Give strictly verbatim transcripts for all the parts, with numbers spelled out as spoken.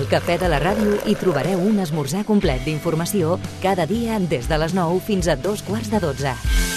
Cafè de la Ràdio hi trobareu un esmorzar complet d'informació cada dia des de les nou fins a dos quarts de dotze.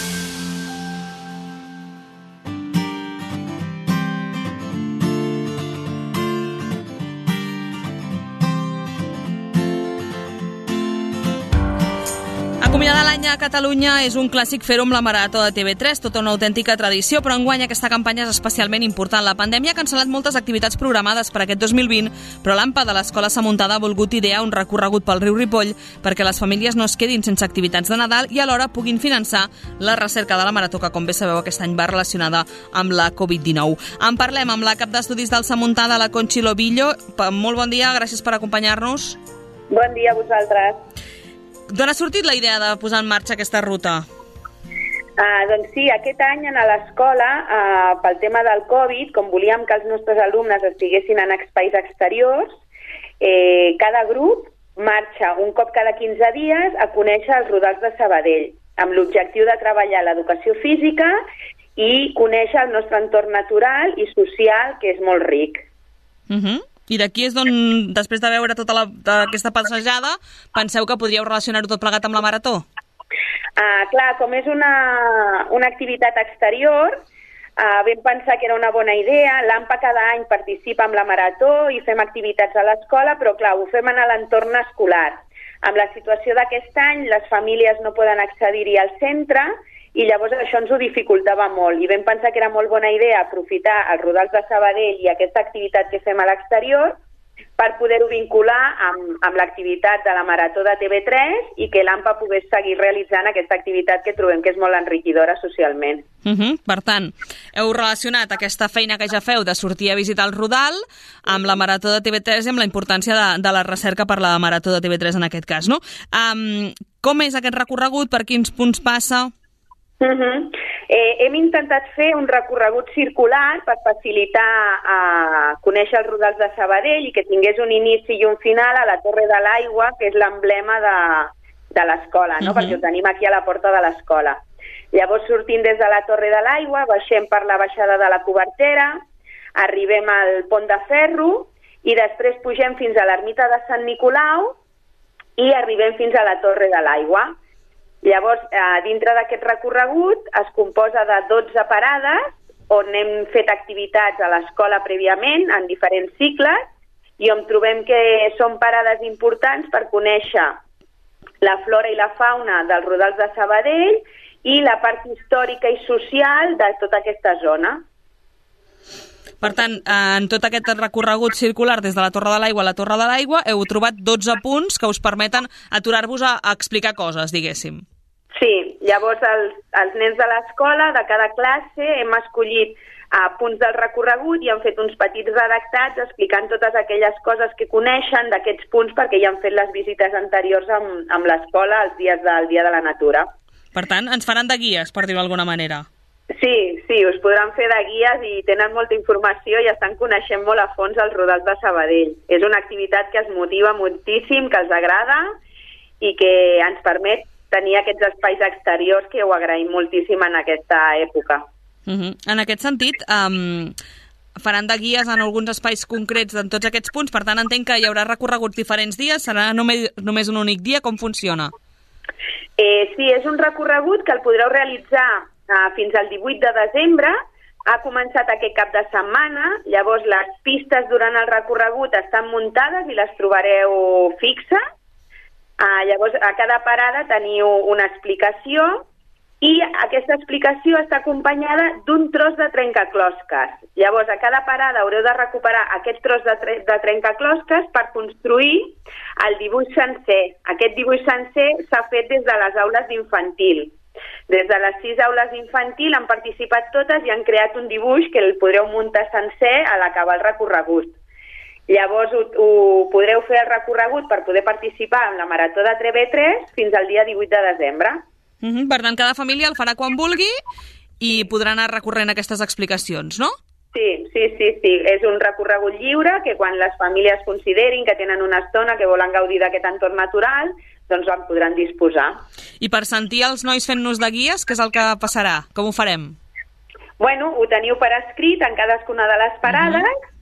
Acomiadar l'any a Catalunya és un clàssic fer-ho amb la Marató de T V tres, tota una autèntica tradició, però enguany aquesta campanya és especialment important. La pandèmia ha cancel·lat moltes activitats programades per aquest dos mil vint, però l'AMPA de l'Escola Samuntada ha volgut idear un recorregut pel riu Ripoll perquè les famílies no es quedin sense activitats de Nadal i alhora puguin finançar la recerca de la Marató, que com bé sabeu aquest any va relacionada amb la covid dinou. En parlem amb la cap d'estudis del Samuntada, la Conchi Lobillo. Molt bon dia, gràcies per acompanyar-nos. Bon dia a vosaltres. D'on ha sortit la idea de posar en marxa aquesta ruta? Uh, doncs sí, aquest any a l'escola, uh, pel tema del Covid, com volíem que els nostres alumnes estiguessin en espais exteriors, eh, cada grup marxa un cop cada quinze dies a conèixer els rodals de Sabadell, amb l'objectiu de treballar l'educació física i conèixer el nostre entorn natural i social, que és molt ric. Uh-huh. I d'aquí és d'on, després de veure tota la, aquesta passejada, penseu que podríeu relacionar-ho tot plegat amb la Marató? Uh, clar, com és una, una activitat exterior, uh, vam pensar que era una bona idea. L'AMPA cada any participa amb la Marató i fem activitats a l'escola, però clar, ho fem en l'entorn escolar. Amb la situació d'aquest any, les famílies no poden accedir-hi al centre i llavors això ens ho dificultava molt i vam pensar que era molt bona idea aprofitar els rodals de Sabadell i aquesta activitat que fem a l'exterior per poder-ho vincular amb, amb l'activitat de la Marató de T V tres i que l'AMPA pogués seguir realitzant aquesta activitat que trobem que és molt enriquidora socialment. Uh -huh. Per tant, heu relacionat aquesta feina que ja feu de sortir a visitar el rodal amb la Marató de T V tres i amb la importància de, de la recerca per la Marató de T V tres en aquest cas, no? Um, com és aquest recorregut? Per quins punts passa? Uh-huh. Eh, hem intentat fer un recorregut circular per facilitar eh, conèixer els rodals de Sabadell i que tingués un inici i un final a la Torre de l'Aigua, que és l'emblema de, de l'escola, no? Uh-huh. Perquè ho tenim aquí a la porta de l'escola. Llavors, sortint des de la Torre de l'Aigua, baixem per la baixada de la Cobertera, arribem al Pont de Ferro i després pugem fins a l'ermita de Sant Nicolau i arribem fins a la Torre de l'Aigua. Llavors, eh, dintre d'aquest recorregut es composa de dotze parades on hem fet activitats a l'escola prèviament en diferents cicles i on trobem que són parades importants per conèixer la flora i la fauna dels rodals de Sabadell i la part històrica i social de tota aquesta zona. Per tant, en tot aquest recorregut circular des de la Torre de l'Aigua a la Torre de l'Aigua heu trobat dotze punts que us permeten aturar-vos a, a explicar coses, diguéssim. Sí, llavors els, els nens de l'escola, de cada classe, hem escollit uh, punts del recorregut i han fet uns petits redactats explicant totes aquelles coses que coneixen d'aquests punts perquè ja han fet les visites anteriors amb, amb l'escola els dies del Dia de la Natura. Per tant, ens faran de guies, per dir-ho d'alguna manera. Sí, sí, us podran fer de guies i tenen molta informació i estan coneixent molt a fons els rodals de Sabadell. És una activitat que es motiva moltíssim, que els agrada i que ens permet tenir aquests espais exteriors que ho agraïm moltíssim en aquesta època. Uh-huh. En aquest sentit, um, faran de guies en alguns espais concrets en tots aquests punts, per tant entenc que hi haurà recorreguts diferents dies, serà només, només un únic dia, com funciona? Eh, sí, és un recorregut que el podreu realitzar uh, fins al divuit de desembre, ha començat aquest cap de setmana, llavors les pistes durant el recorregut estan muntades i les trobareu fixes. Uh, llavors, a cada parada teniu una explicació i aquesta explicació està acompanyada d'un tros de trencaclosques. Llavors, a cada parada haureu de recuperar aquest tros de, tre de trencaclosques per construir el dibuix sencer. Aquest dibuix sencer s'ha fet des de les aules d'infantil. Des de les sis aules d'infantil han participat totes i han creat un dibuix que el podreu muntar sencer a l'acabar el recorregut. Llavors ho, ho podreu fer el recorregut per poder participar en la Marató de T V tres fins al dia divuit de desembre. Uh-huh. Per tant, cada família el farà quan vulgui i podrà anar recorrent aquestes explicacions, no? Sí, sí, sí, sí. És un recorregut lliure que quan les famílies considerin que tenen una estona que volen gaudir d'aquest entorn natural, doncs en podran disposar. I per sentir els nois fent-nos de guies, què és el que passarà? Com ho farem? Bueno, ho teniu per escrit en cadascuna de les parades, uh-huh.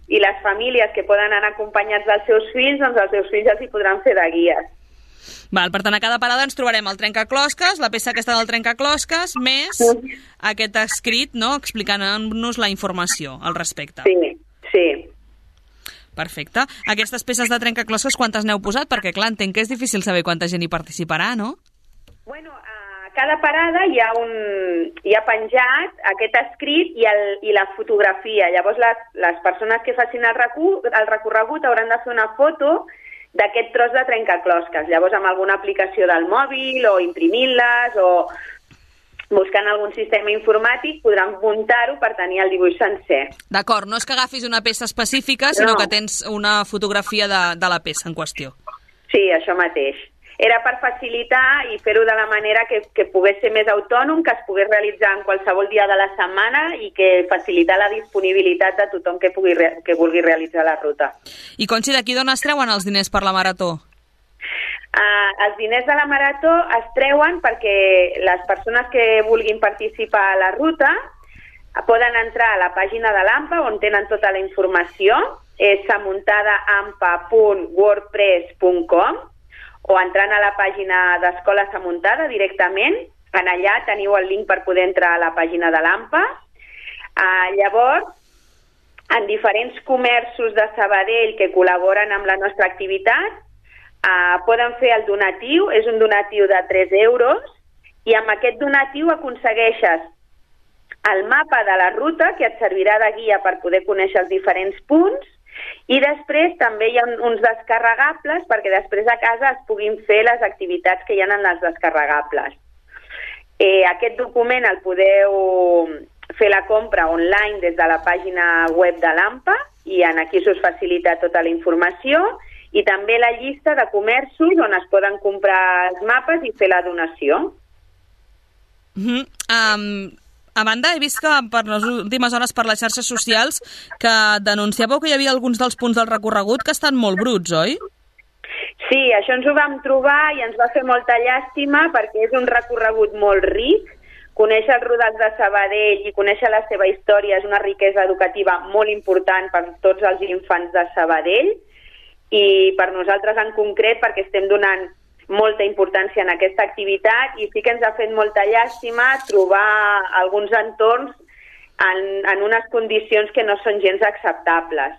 i les famílies que poden anar acompanyats dels seus fills, doncs els seus fills els hi podran fer de guies. Val, per tant, a cada parada ens trobarem el trencaclosques, la peça aquesta del trencaclosques, més aquest escrit, no?, explicant-nos la informació al respecte. Sí, sí. Perfecte. Aquestes peces de trencaclosques, quantes n'heu posat? Perquè, clar, entenc que és difícil saber quanta gent hi participarà, no? Bueno, a cada parada hi ha, un, hi ha penjat aquest escrit i, el, i la fotografia. Llavors, les, les persones que facin el, recu, el recorregut hauran de fer una foto d'aquest tros de trencaclosques. Llavors, amb alguna aplicació del mòbil o imprimint-les o buscant algun sistema informàtic podran muntar-ho per tenir el dibuix sencer. D'acord, no és que agafis una peça específica, sinó no. que tens una fotografia de, de la peça en qüestió. Sí, això mateix. Era per facilitar i fer-ho de la manera que, que pogués ser més autònom, que es pogués realitzar en qualsevol dia de la setmana i que facilitar la disponibilitat de tothom que, pugui, que vulgui realitzar la ruta. I Conxi, d'aquí d'on es treuen els diners per la marató? Uh, els diners de la marató es treuen perquè les persones que vulguin participar a la ruta poden entrar a la pàgina de l'AMPA on tenen tota la informació, és samuntadaampa punt wordpress punt com, o entrant a la pàgina d'Escola Samuntada directament. En allà teniu el link per poder entrar a la pàgina de l'AMPA. Uh, llavors, en diferents comerços de Sabadell que col·laboren amb la nostra activitat, uh, poden fer el donatiu, és un donatiu de tres euros, i amb aquest donatiu aconsegueixes el mapa de la ruta, que et servirà de guia per poder conèixer els diferents punts, i després també hi ha uns descarregables perquè després a casa es puguin fer les activitats que hi ha en les descarregables. Eh, aquest document el podeu fer la compra online des de la pàgina web de l'AMPA i en aquí s'us facilita tota la informació i també la llista de comerços on es poden comprar els mapes i fer la donació. Mm-hmm. Um... A banda, he vist que per les últimes hores per les xarxes socials que denunciàveu que hi havia alguns dels punts del recorregut que estan molt bruts, oi? Sí, això ens ho vam trobar i ens va fer molta llàstima perquè és un recorregut molt ric. Conèixer els rodals de Sabadell i conèixer la seva història és una riquesa educativa molt important per tots els infants de Sabadell i per nosaltres en concret perquè estem donant molta importància en aquesta activitat i sí que ens ha fet molta llàstima trobar alguns entorns en, en unes condicions que no són gens acceptables.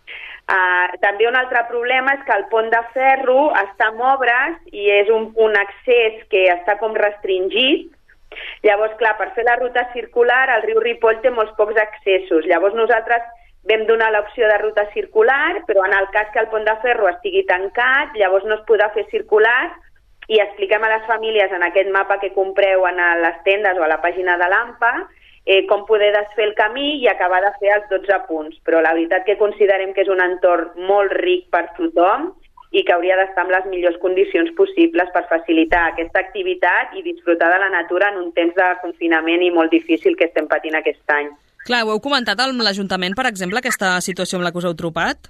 Uh, també un altre problema és que el pont de ferro està en obres i és un, un accés que està com restringit. Llavors, clar, per fer la ruta circular el riu Ripoll té molts pocs accessos. Llavors nosaltres vam donar l'opció de ruta circular, però en el cas que el pont de ferro estigui tancat, llavors no es podrà fer circular i expliquem a les famílies en aquest mapa que compreu en les tendes o a la pàgina de l'AMPA eh, com poder desfer el camí i acabar de fer els dotze punts. Però la veritat que considerem que és un entorn molt ric per tothom i que hauria d'estar en les millors condicions possibles per facilitar aquesta activitat i disfrutar de la natura en un temps de confinament i molt difícil que estem patint aquest any. Clar, ho heu comentat amb l'Ajuntament, per exemple, aquesta situació amb la que us heu trobat?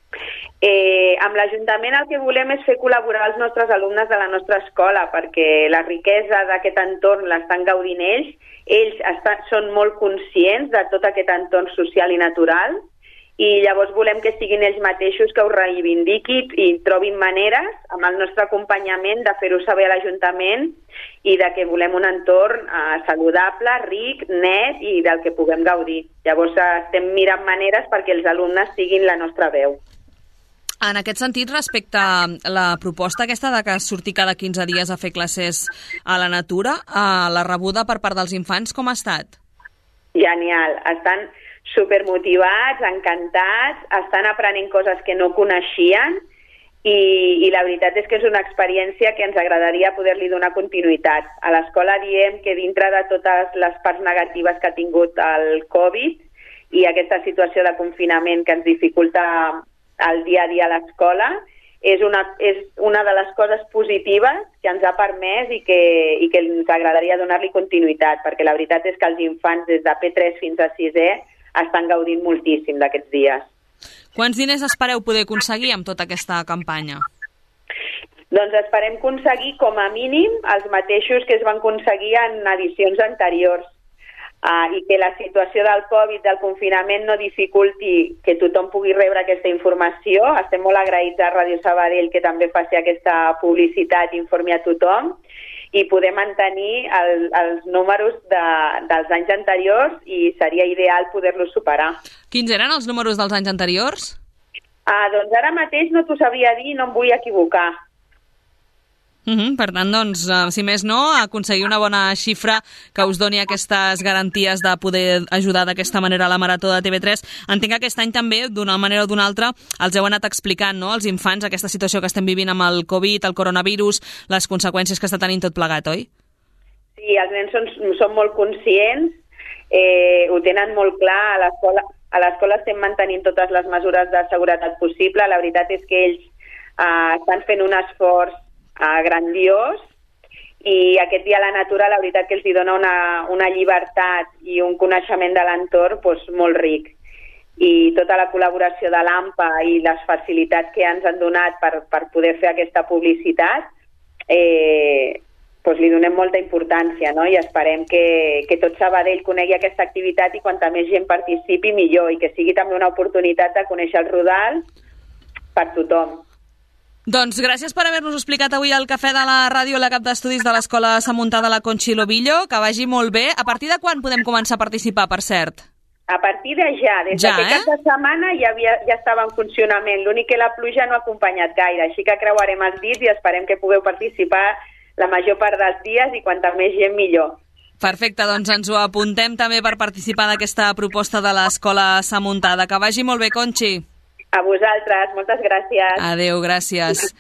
Eh, amb l'Ajuntament el que volem és fer col·laborar els nostres alumnes de la nostra escola perquè la riquesa d'aquest entorn l'estan gaudint ells. Ells estan, són molt conscients de tot aquest entorn social i natural i llavors volem que siguin ells mateixos que ho reivindiquin i trobin maneres amb el nostre acompanyament de fer-ho saber a l'Ajuntament i de que volem un entorn eh, saludable, ric, net i del que puguem gaudir. Llavors eh, estem mirant maneres perquè els alumnes siguin la nostra veu. En aquest sentit, respecte a la proposta aquesta de que surti cada quinze dies a fer classes a la natura, a la rebuda per part dels infants, com ha estat? Genial, estan supermotivats, encantats, estan aprenent coses que no coneixien i, i la veritat és que és una experiència que ens agradaria poder-li donar continuïtat. A l'escola diem que dintre de totes les parts negatives que ha tingut el Covid i aquesta situació de confinament que ens dificulta el dia a dia a l'escola, és una, és una de les coses positives que ens ha permès i que, i que ens agradaria donar-li continuïtat, perquè la veritat és que els infants des de P tres fins a sisè estan gaudint moltíssim d'aquests dies. Quants diners espereu poder aconseguir amb tota aquesta campanya? Doncs esperem aconseguir com a mínim els mateixos que es van aconseguir en edicions anteriors. uh, i que la situació del Covid, del confinament, no dificulti que tothom pugui rebre aquesta informació. Estem molt agraïts a Ràdio Sabadell que també faci aquesta publicitat i informi a tothom, i poder mantenir el, els números de, dels anys anteriors, i seria ideal poder-los superar. Quins eren els números dels anys anteriors? Ah, doncs ara mateix no t'ho sabria dir, no em vull equivocar. Uh-huh. Per tant, doncs, si més no, aconseguir una bona xifra que us doni aquestes garanties de poder ajudar d'aquesta manera a la Marató de T V tres. Entenc que aquest any també, d'una manera o d'una altra, els heu anat explicant, no?, als infants, aquesta situació que estem vivint amb el Covid, el coronavirus, les conseqüències que està tenint tot plegat, oi? Sí, els nens són, són molt conscients, eh, ho tenen molt clar. A l'escola a l'escola estem mantenint totes les mesures de seguretat possible. La veritat és que ells eh, estan fent un esforç eh, grandiós, i aquest dia a la natura la veritat que els hi dona una, una llibertat i un coneixement de l'entorn doncs, molt ric. I tota la col·laboració de l'A M P A i les facilitats que ens han donat per, per poder fer aquesta publicitat, eh, doncs li donem molta importància, no? I esperem que, que tot Sabadell conegui aquesta activitat, i quanta més gent participi millor, i que sigui també una oportunitat de conèixer el Rodal per tothom. Doncs gràcies per haver-nos explicat avui al Cafè de la Ràdio la cap d'estudis de l'Escola Samuntada de la Conchi Lobillo. Que vagi molt bé. A partir de quan podem començar a participar, per cert? A partir de ja, des ja, d'aquest eh? cap de setmana ja, havia, ja estava en funcionament. L'únic que la pluja no ha acompanyat gaire, així que creuarem els dits i esperem que pugueu participar la major part dels dies, i quanta més gent millor. Perfecte, doncs ens ho apuntem també per participar d'aquesta proposta de l'Escola Samuntada. Que vagi molt bé, Conchi. A vosaltres, moltes gràcies. Adéu, gràcies.